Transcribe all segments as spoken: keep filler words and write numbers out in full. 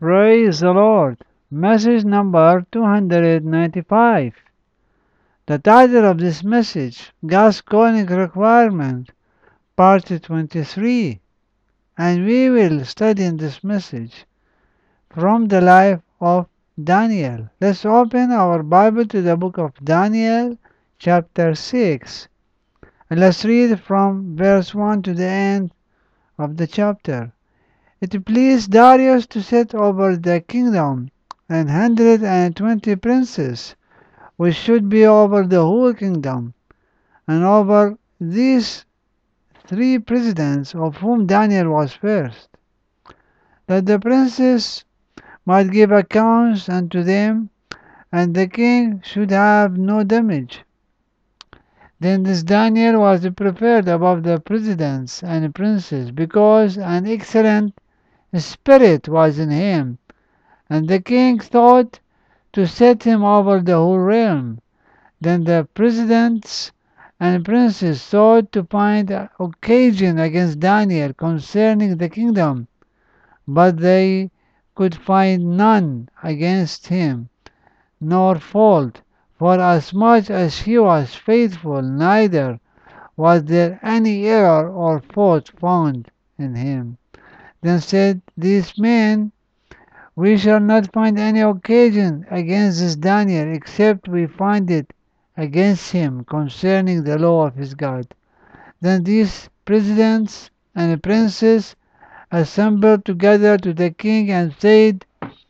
Praise the Lord. Message number two hundred ninety-five. The title of this message, God's Calling Requirement, Part twenty-three. And we will study in this message from the life of Daniel. Let's open our Bible to the book of Daniel, chapter six. And let's read from verse one to the end of the chapter. It pleased Darius to set over the kingdom an hundred and twenty princes, which should be over the whole kingdom, and over these three presidents, of whom Daniel was first, that the princes might give accounts unto them, and the king should have no damage. Then this Daniel was preferred above the presidents and princes, because an excellent spirit was in him, and the king thought to set him over the whole realm. Then the presidents and princes sought to find occasion against Daniel concerning the kingdom, but they could find none against him, nor fault, for as much as he was faithful, neither was there any error or fault found in him. Then said these men, We shall not find any occasion against this Daniel, except we find it against him concerning the law of his God. Then these presidents and princes assembled together to the king and said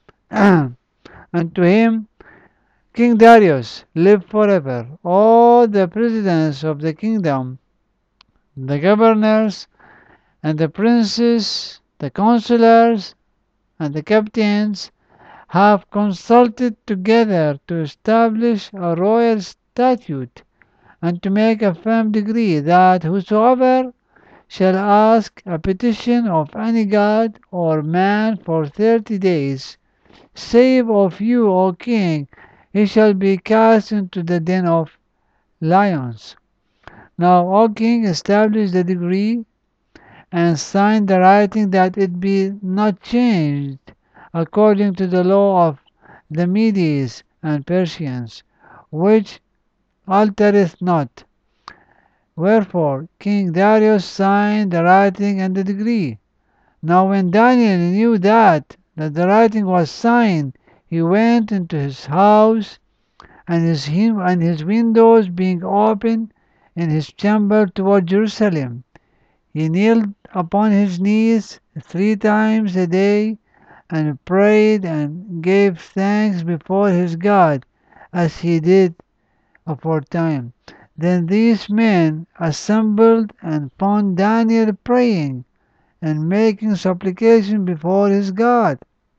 unto him, King Darius, live forever. All the presidents of the kingdom, the governors and the princes, the counselors and the captains, have consulted together to establish a royal statute and to make a firm decree that whosoever shall ask a petition of any god or man for thirty days, save of you, O king, he shall be cast into the den of lions. Now, O king, establish the decree and sign the writing that it be not changed according to the law of the Medes and Persians, which altereth not. Wherefore King Darius signed the writing and the decree. Now when Daniel knew that, that the writing was signed, he went into his house, and his, and his windows being open in his chamber toward Jerusalem, he kneeled upon his knees three times a day, and prayed and gave thanks before his God, as he did aforetime. Then these men assembled and found Daniel praying and making supplication before his God.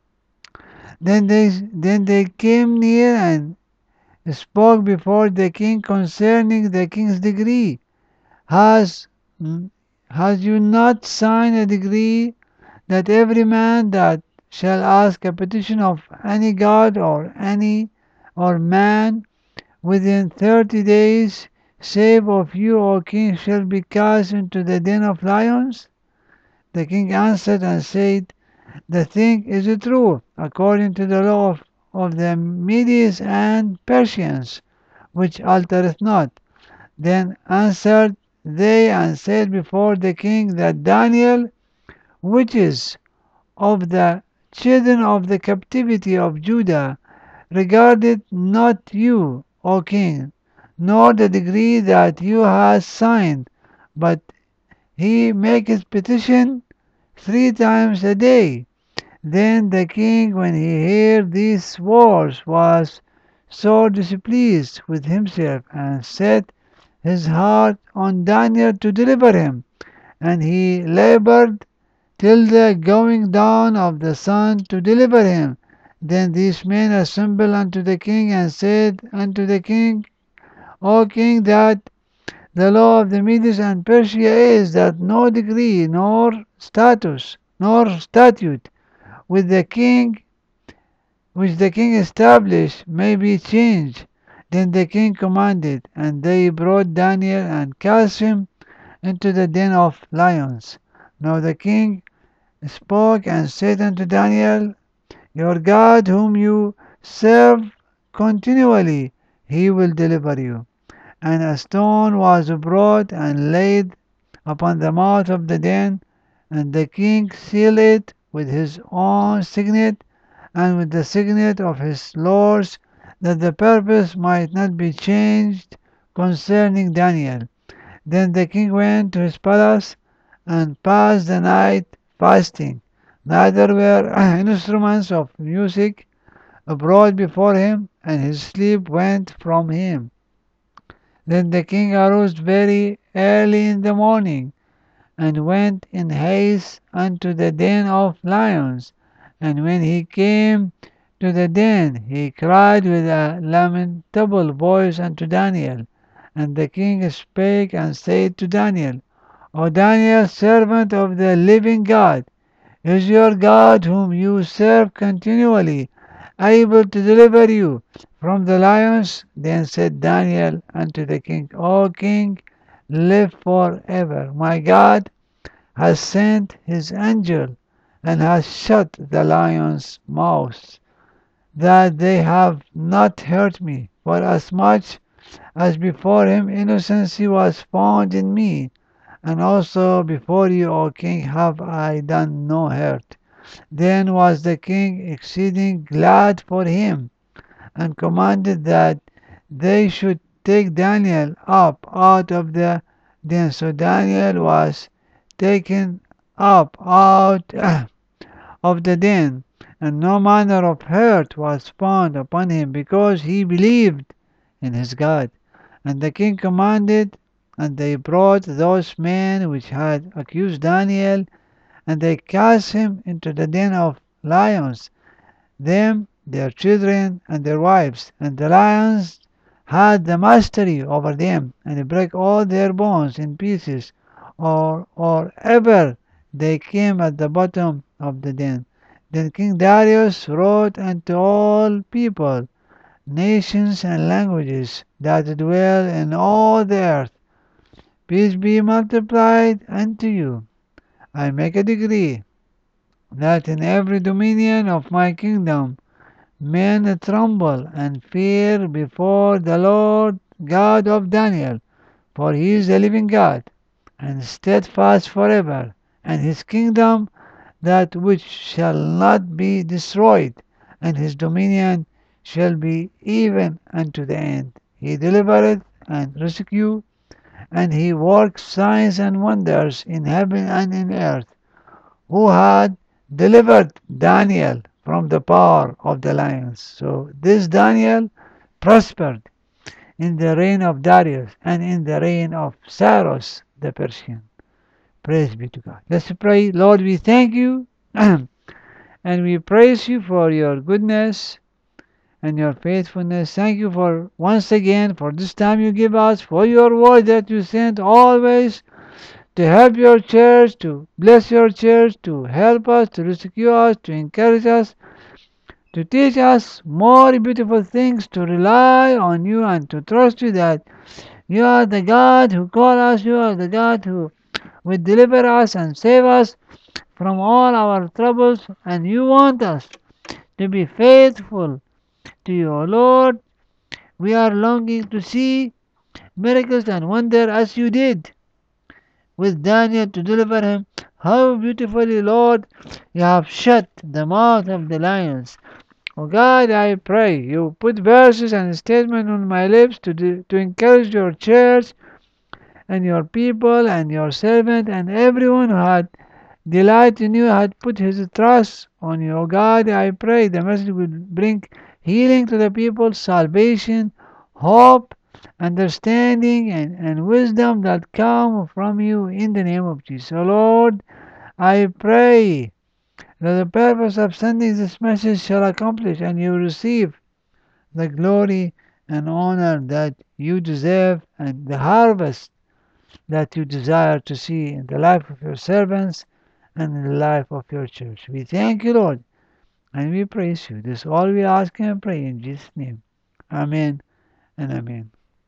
Then they, then they came near and spoke before the king concerning the king's decree. Has, has you not signed a decree that every man that shall ask a petition of any god or any or man within thirty days, save of you, O king, shall be cast into the den of lions? The king answered and said, The thing is true, according to the law of, of the Medes and Persians, which altereth not. Then answered they and said before the king that Daniel, which is of the children of the captivity of Judah, regarded not you, O king, nor the decree that you have signed, but he maketh petition three times a day. Then the king, when he heard these words, was sore displeased with himself, and set his heart on Daniel to deliver him. And he labored till the going down of the sun to deliver him. Then these men assembled unto the king, and said unto the king, O king, that the law of the Medes and Persia is that no decree, nor status, nor statute, with the king, which the king established, may be changed. Then the king commanded, and they brought Daniel and cast him into the den of lions. Now the king spoke and said unto Daniel, Your God, whom you serve continually, he will deliver you. And a stone was brought and laid upon the mouth of the den, and the king sealed it with his own signet and with the signet of his lords, that the purpose might not be changed concerning Daniel. Then the king went to his palace and passed the night fasting. Neither were instruments of music brought before him, and his sleep went from him. Then the king arose very early in the morning, and went in haste unto the den of lions. And when he came to the den, he cried with a lamentable voice unto Daniel. And the king spake and said to Daniel, O Daniel, servant of the living God, is your God, whom you serve continually, able to deliver you from the lions? Then said Daniel unto the king, O king, live forever. My God has sent his angel, and has shut the lions' mouths, that they have not hurt me. Forasmuch as before him innocency was found in me, and also before you, O king, have I done no hurt. Then was the king exceeding glad for him, and commanded that they should take Daniel up out of the den. So Daniel was taken up out of the den, and no manner of hurt was found upon him, because he believed in his God. And the king commanded, and they brought those men which had accused Daniel, and they cast him into the den of lions, them, their children, and their wives. And the lions had the mastery over them, and brake all their bones in pieces, or, or ever they came at the bottom of the den. Then King Darius wrote unto all people, nations, and languages that dwell in all the earth, Peace be multiplied unto you. I make a decree that in every dominion of my kingdom men tremble and fear before the Lord God of Daniel, for he is the living God, and steadfast forever, and his kingdom that which shall not be destroyed, and his dominion shall be even unto the end. He delivereth and rescueth, and he works signs and wonders in heaven and in earth, who had delivered Daniel from the power of the lions. So this Daniel prospered in the reign of Darius and in the reign of Cyrus the Persian. Praise be to God. Let's pray. Lord, we thank you and we praise you for your goodness and your faithfulness. Thank you for once again for this time you give us, for your word that you sent always to help your church, to bless your church, to help us, to rescue us, to encourage us, to teach us more beautiful things, to rely on you and to trust you that you are the God who called us, you are the God who will deliver us and save us from all our troubles, and you want us to be faithful to you, O Lord. We are longing to see miracles and wonder as you did with Daniel to deliver him. How beautifully, Lord, you have shut the mouth of the lions. Oh God, I pray you put verses and statements on my lips to, do, to encourage your church and your people and your servant and everyone who had delight in you, had put his trust on you. Oh God, I pray the message will bring healing to the people, salvation, hope, understanding, and, and wisdom that come from you in the name of Jesus. Oh Lord, I pray that the purpose of sending this message shall accomplish, and you receive the glory and honor that you deserve, and the harvest that you desire to see in the life of your servants and in the life of your church. We thank you, Lord, and we praise you. This is all we ask and pray in Jesus' name. Amen and amen.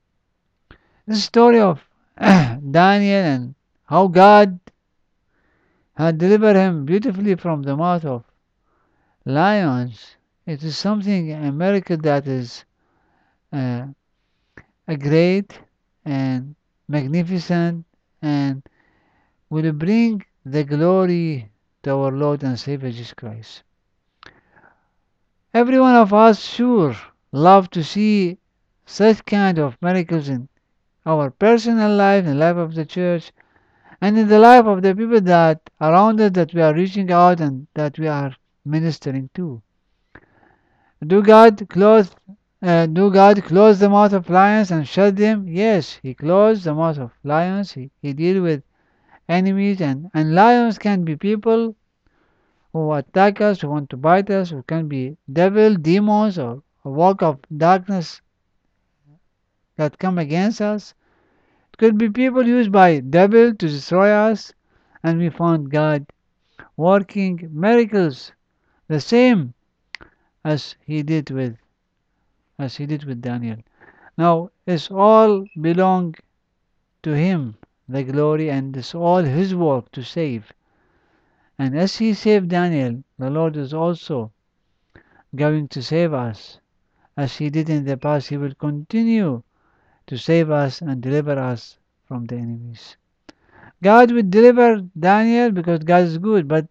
The story of Daniel and how God had delivered him beautifully from the mouth of lions. It is something, a miracle that is uh, a great and magnificent and will bring the glory to our Lord and Savior Jesus Christ. Every one of us sure love to see such kind of miracles in our personal life, in the life of the church, and in the life of the people that around us that we are reaching out and that we are ministering to. Do God close uh, do God close the mouth of lions and shut them? Yes, He closed the mouth of lions. He, he deal with enemies, and, and lions can be people who attack us, who want to bite us, who can be devil, demons, or a work of darkness that come against us. It could be people used by devil to destroy us, and we found God working miracles the same as he did with as he did with Daniel. Now it's all belong to him, the glory, and it's all his work to save. And as he saved Daniel, the Lord is also going to save us. As he did in the past, he will continue to save us and deliver us from the enemies. God will deliver Daniel because God is good, but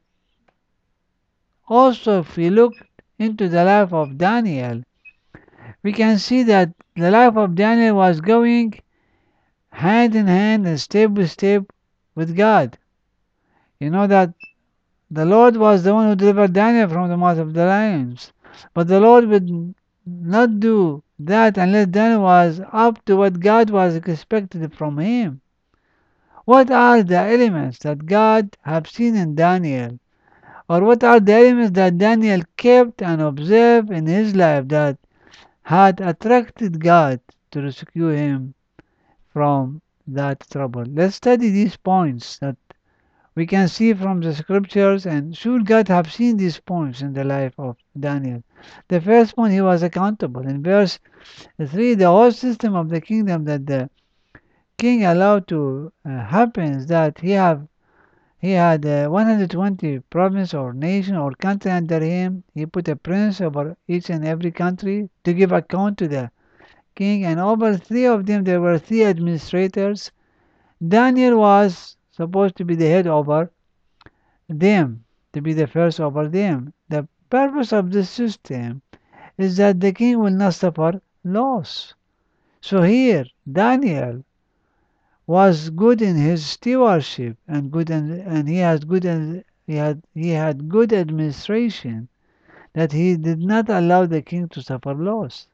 also if we look into the life of Daniel, we can see that the life of Daniel was going hand in hand and step by step with God. You know that the Lord was the one who delivered Daniel from the mouth of the lions, but the Lord would not do that unless Daniel was up to what God was expected from him. What are the elements that God have seen in Daniel? Or what are the elements that Daniel kept and observed in his life that had attracted God to rescue him from that trouble? Let's study these points that we can see from the scriptures, and should God have seen these points in the life of Daniel? The first point, he was accountable. In verse three, the whole system of the kingdom that the king allowed to uh, happen is that he have he had uh, one hundred twenty province or nation or country under him. He put a prince over each and every country to give account to the king, and over three of them there were three administrators. Daniel was supposed to be the head over them, to be the first over them. The purpose of this system is that the king will not suffer loss. So here, Daniel was good in his stewardship and good and, and he has good and he had he had good administration, that he did not allow the king to suffer loss.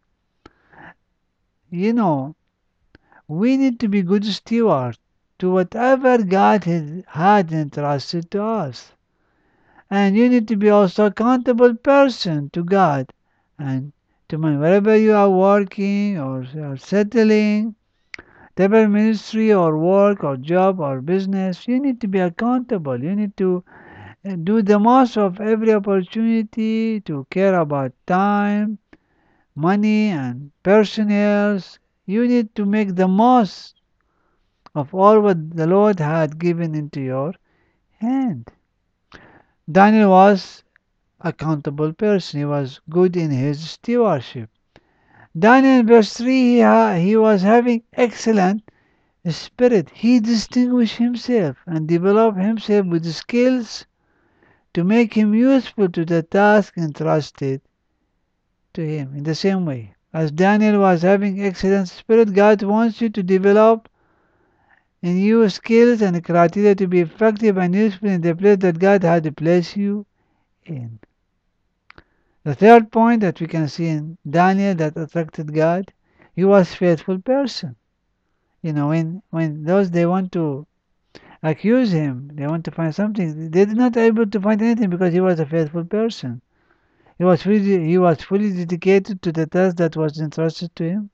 You know, we need to be good stewards to whatever God has had entrusted to us. And you need to be also accountable person to God and to man. Wherever you are working or are settling, whatever ministry or work or job or business, you need to be accountable. You need to uh, do the most of every opportunity to care about time, money, and personnel. You need to make the most of all what the Lord had given into your hand. Daniel was accountable person. He was good in his stewardship. Daniel in verse three, he, ha- he was having excellent spirit. He distinguished himself and developed himself with skills to make him useful to the task entrusted to him. In the same way, as Daniel was having excellent spirit, God wants you to develop in you skills and criteria to be effective and useful in the place that God had placed you in. The third point that we can see in Daniel that attracted God, he was faithful person. You know, when when those they want to accuse him, they want to find something, they did not able to find anything because he was a faithful person. He was fully he was fully dedicated to the task that was entrusted to him.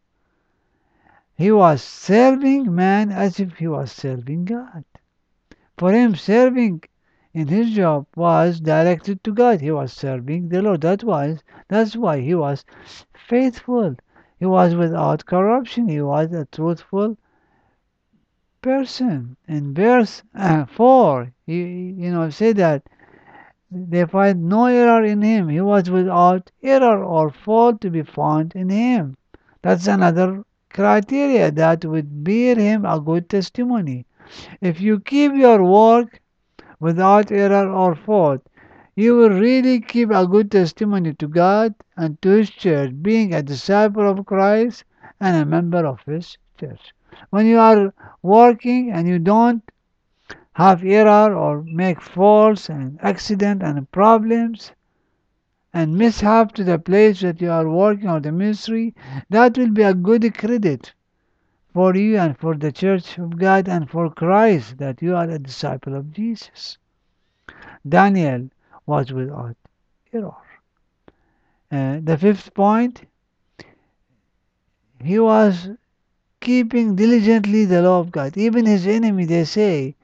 He was serving man as if he was serving God. For him, serving in his job was directed to God. He was serving the Lord. That was that's why he was faithful. He was without corruption. He was a truthful person. In verse uh, four, you, you know, say that They find no error in him. He was without error or fault to be found in him. That's another criteria that would bear him a good testimony. If you keep your work without error or fault, you will really keep a good testimony to God and to His church, being a disciple of Christ and a member of His church. When you are working and you don't have error or make faults and accident and problems and mishap to the place that you are working or the ministry, that will be a good credit for you and for the church of God and for Christ that you are a disciple of Jesus. Daniel was without error. Uh, the fifth point, he was keeping diligently the law of God. Even his enemy, they say,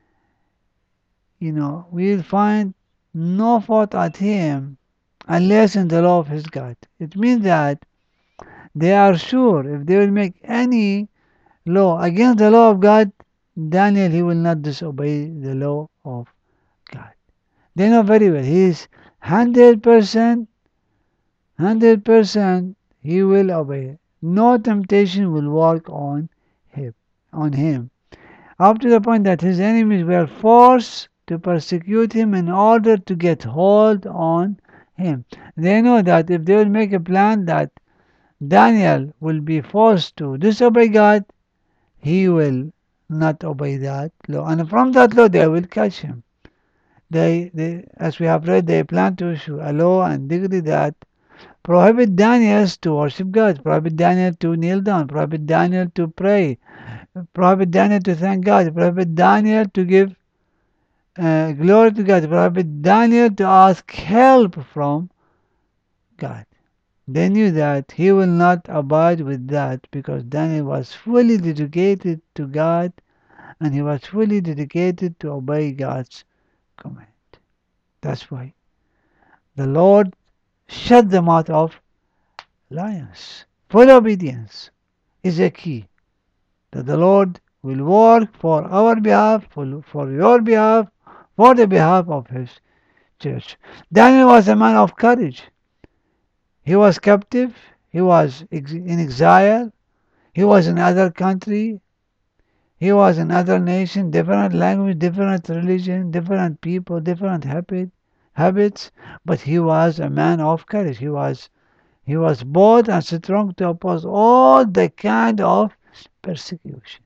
you know, we'll find no fault at him unless in the law of his God. It means that they are sure if they will make any law against the law of God, Daniel, he will not disobey the law of God. They know very well. He is one hundred percent, one hundred percent he will obey. No temptation will work on him, on him. Up to the point that his enemies were forced to persecute him in order to get hold on him. They know that if they will make a plan that Daniel will be forced to disobey God, he will not obey that law. And from that law, they will catch him. They, they, as we have read, they plan to issue a law and decree that prohibit Daniel to worship God, prohibit Daniel to kneel down, prohibit Daniel to pray, prohibit Daniel to thank God, prohibit Daniel to give uh, glory to God, prohibit Daniel to ask help from God. They knew that he will not abide with that because Daniel was fully dedicated to God and he was fully dedicated to obey God's command. That's why the Lord shut the mouth of lions. Full obedience is a key that the Lord will work for our behalf, for, for your behalf, for the behalf of His church. Daniel was a man of courage. He was captive, he was in exile, he was in other country, he was in other nation, different language, different religion, different people, different habit, habits, but he was a man of courage. He was he was bold and strong to oppose all the kind of persecution.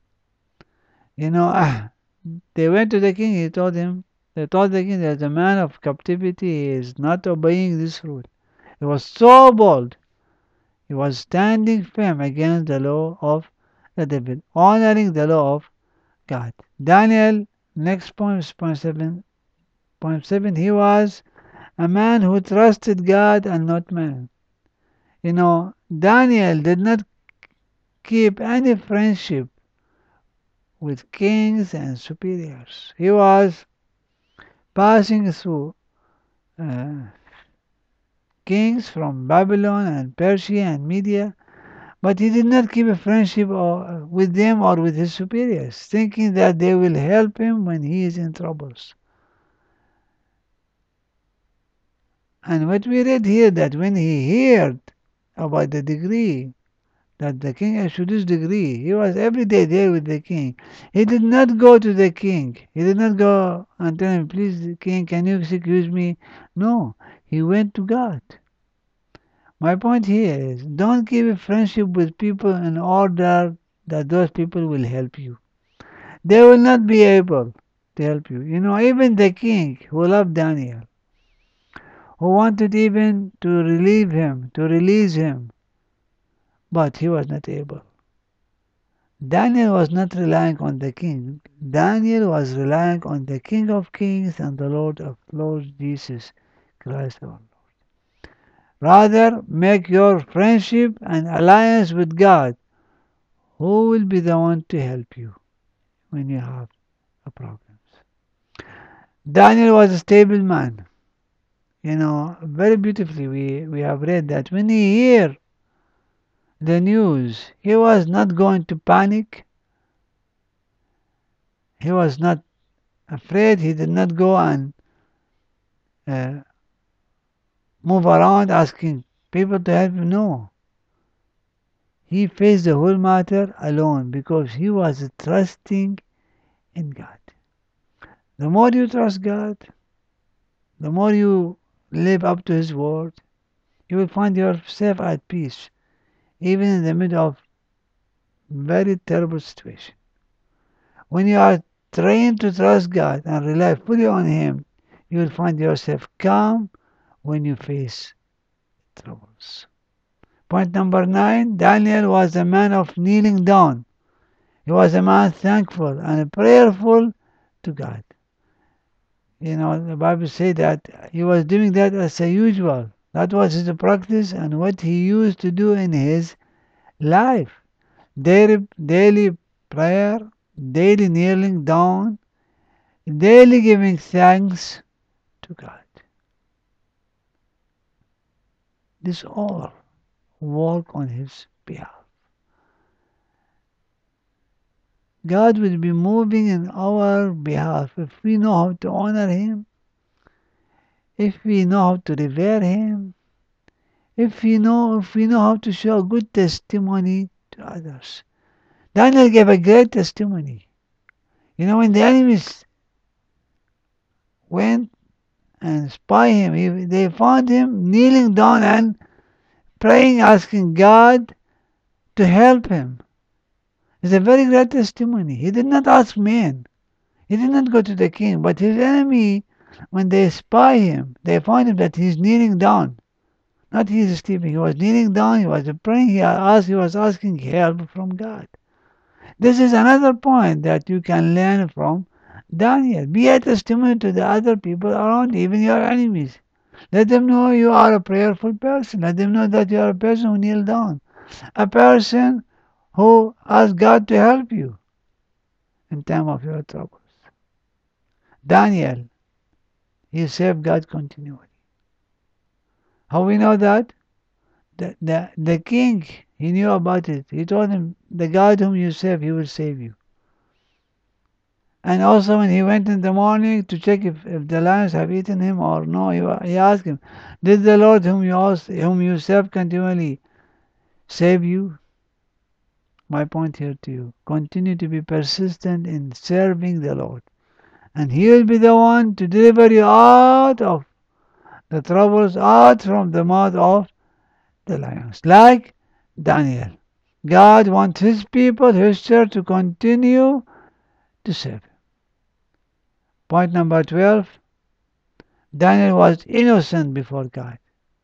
You know, ah, they went to the king. He told him, they told the king that the man of captivity is not obeying this rule. He was so bold. He was standing firm against the law of the devil, honoring the law of God. Daniel, next point, point seven. Point seven. He was a man who trusted God and not man. You know, Daniel did not keep any friendship with kings and superiors. He was passing through uh, kings from Babylon and Persia and Media, but he did not keep a friendship or, with them or with his superiors, thinking that they will help him when he is in troubles. And what we read here, that when he heard about the decree, that the king issued this decree, he was every day there with the king. He did not go to the king. He did not go and tell him, please, king, can you excuse me? No, he went to God. My point here is, don't keep a friendship with people in order that those people will help you. They will not be able to help you. You know, even the king who loved Daniel, who wanted even to relieve him, to release him, but he was not able. Daniel was not relying on the king. Daniel was relying on the King of Kings and the Lord of Lords, Jesus Christ our Lord. Rather, make your friendship and alliance with God, who will be the one to help you when you have a problem. Daniel was a stable man. You know, very beautifully we, we have read that when he heard the news, he was not going to panic. He was not afraid. He did not go and uh, move around asking people to help him. No. He faced the whole matter alone because he was trusting in God. The more you trust God, the more you live up to His word, you will find yourself at peace, even in the middle of very terrible situation. When you are trained to trust God and rely fully on Him, you will find yourself calm when you face troubles. Point number nine, Daniel was a man of kneeling down. He was a man thankful and prayerful to God. You know, the Bible says that he was doing that as a usual. That was his practice and what he used to do in his life. Daily, daily prayer, daily kneeling down, daily giving thanks to God. This all work on his behalf. God will be moving in our behalf if we know how to honor Him, if we know how to revere Him, if we know if we know how to show good testimony to others. Daniel gave a great testimony. You know, when the enemies went and spy him, he, they found him kneeling down and praying, asking God to help him. It's a very great testimony. He did not ask men. He did not go to the king, but his enemy, when they spy him, they find him that he's kneeling down. Not he's sleeping. He was kneeling down. He was praying. He asked. He was asking help from God. This is another point that you can learn from Daniel. Be a testimony to the other people around, even your enemies. Let them know you are a prayerful person. Let them know that you are a person who kneel down, a person who asks God to help you in time of your troubles. Daniel, he served God continually. How we know that? The, the, the king, he knew about it. He told him, the God whom you serve, he will save you. And also when he went in the morning to check if, if the lions have eaten him or no, he, he asked him, did the Lord whom you, also, whom you serve continually save you? My point here to you, continue to be persistent in serving the Lord. And He will be the one to deliver you out of the troubles, out from the mouth of the lions. Like Daniel. God wants His people, His church to continue to serve Him. Point number twelve. Daniel was innocent before God.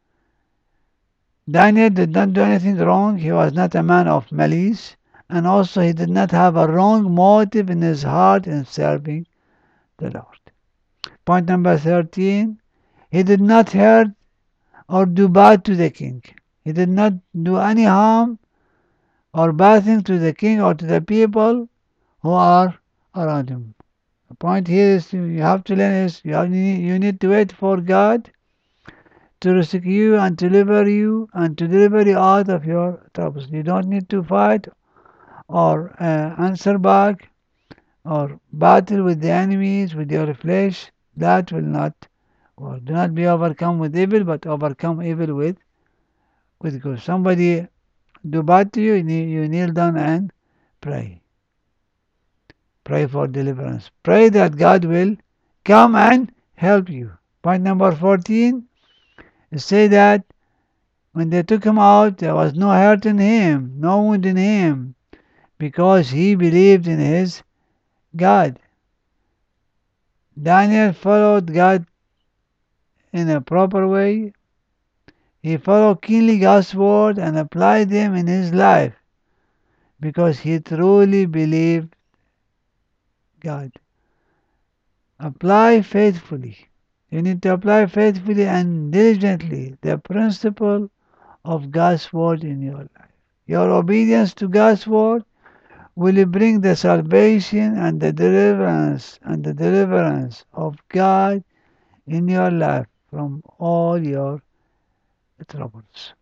Daniel did not do anything wrong. He was not a man of malice. And also he did not have a wrong motive in his heart in serving the Lord. Point number thirteen. He did not hurt or do bad to the king. He did not do any harm or bad thing to the king or to the people who are around him. The point here is you have to learn is you, have, you need to wait for God to rescue you and to deliver you and to deliver you out of your troubles. You don't need to fight or uh, answer back or battle with the enemies with your flesh. That will not work. Do not be overcome with evil, but overcome evil with with good. Somebody do bad to you, you kneel down and pray. Pray for deliverance. Pray that God will come and help you. Point number fourteen. Say that when they took him out, there was no hurt in him, no wound in him, because he believed in his God. Daniel followed God in a proper way. He followed keenly God's word and applied them in his life because he truly believed God. Apply faithfully. You need to apply faithfully and diligently the principle of God's word in your life. Your obedience to God's word will bring the salvation and the deliverance and the deliverance of God in your life from all your troubles.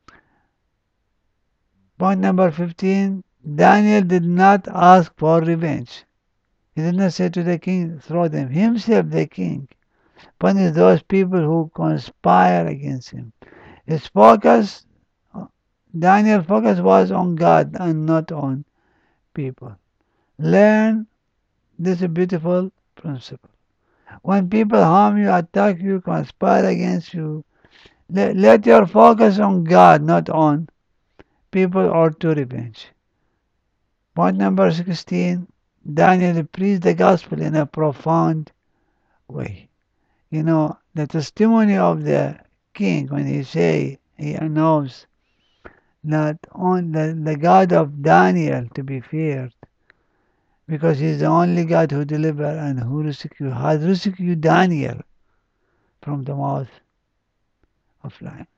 Point number fifteen. Daniel did not ask for revenge. He did not say to the king, throw them. Himself, the king, punish those people who conspire against him. His focus, Daniel's focus was on God and not on people. Learn this beautiful principle. When people harm you, attack you, conspire against you, let, let your focus on God, not on people or to revenge. Point number sixteen, Daniel preached the gospel in a profound way. You know, the testimony of the king when he say, he announced that on the, the God of Daniel to be feared, because he is the only God who delivered and who rescued, has rescued Daniel from the mouth of lions.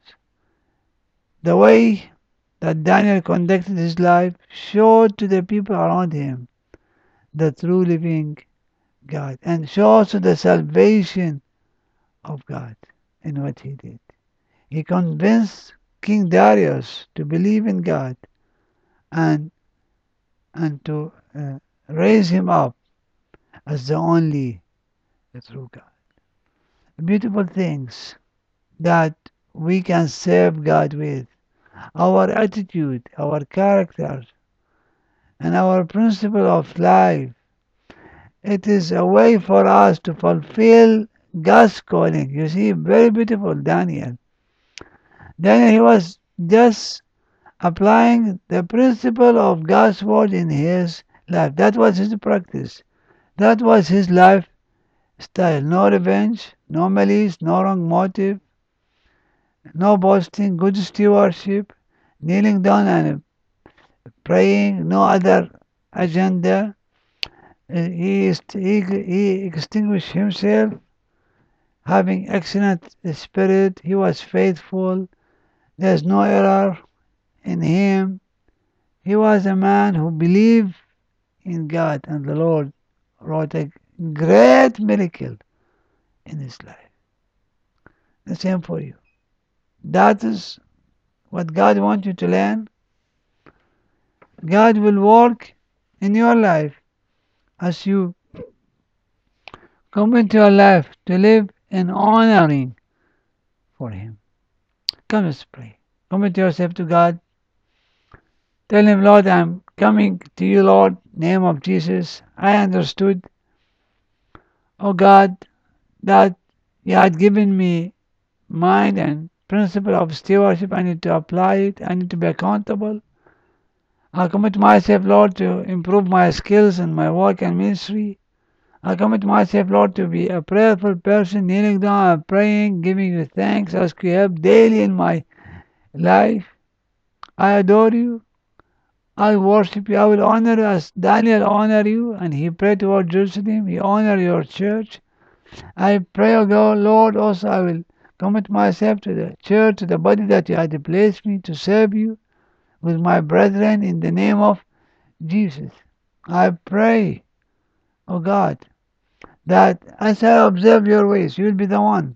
The way that Daniel conducted his life showed to the people around him the true living God and shows the salvation of God in what he did. He convinced King Darius to believe in God and and to uh, raise him up as the only the true God. Beautiful things that we can serve God with. Our attitude, our character, and our principle of life. It is a way for us to fulfill God's calling. You see, very beautiful, Daniel. Daniel, he was just applying the principle of God's word in his life. That was his practice. That was his lifestyle. No revenge, no malice, no wrong motive, no boasting, good stewardship, kneeling down and praying, no other agenda. He, is, he, he extinguished himself, having excellent spirit. He was faithful. There's no error in him. He was a man who believed in God, and the Lord wrought a great miracle in his life. The same for you. That is what God wants you to learn. God will work in your life as you commit your life to live in honoring for Him. Come, let's pray. Commit yourself to God. Tell Him, Lord, I'm coming to you, Lord, name of Jesus. I understood, oh God, that you had given me mind and principle of stewardship. I need to apply it. I need to be accountable. I commit myself, Lord, to improve my skills in my work and ministry. I commit myself, Lord, to be a prayerful person, kneeling down and praying, giving you thanks, ask you help daily in my life. I adore you. I worship you. I will honor you as Daniel honor you, and he prayed toward Jerusalem. He honor your church. I pray, O God, Lord, also I will commit myself to the church, to the body that you had placed me to serve you with my brethren in the name of Jesus. I pray, O God, that as I observe your ways, you will be the one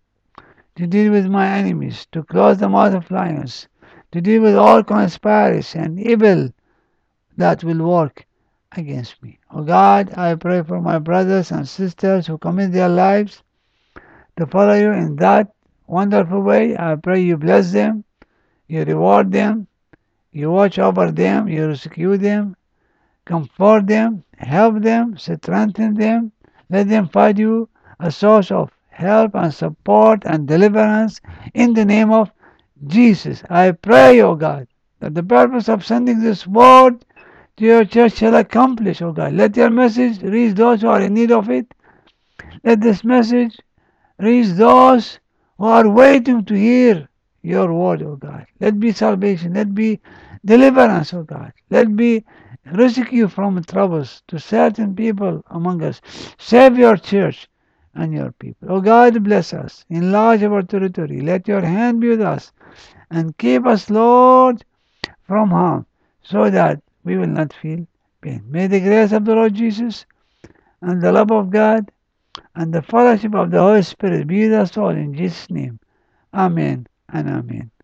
to deal with my enemies, to close the mouth of lions, to deal with all conspiracy and evil that will work against me. O God, I pray for my brothers and sisters who commit their lives to follow you in that wonderful way. I pray you bless them, you reward them, you watch over them, you rescue them, comfort them, help them, strengthen them. Let them find you a source of help and support and deliverance in the name of Jesus. I pray, O God, that the purpose of sending this word to your church shall accomplish, O God. Let your message reach those who are in need of it. Let this message reach those who are waiting to hear your word, O God. Let be salvation. Let be deliverance, O God. Let be rescue from troubles to certain people among us. Save your church and your people. O God, bless us. Enlarge our territory. Let your hand be with us. And keep us, Lord, from harm, so that we will not feel pain. May the grace of the Lord Jesus and the love of God and the fellowship of the Holy Spirit be with us all in Jesus' name. Amen and amen.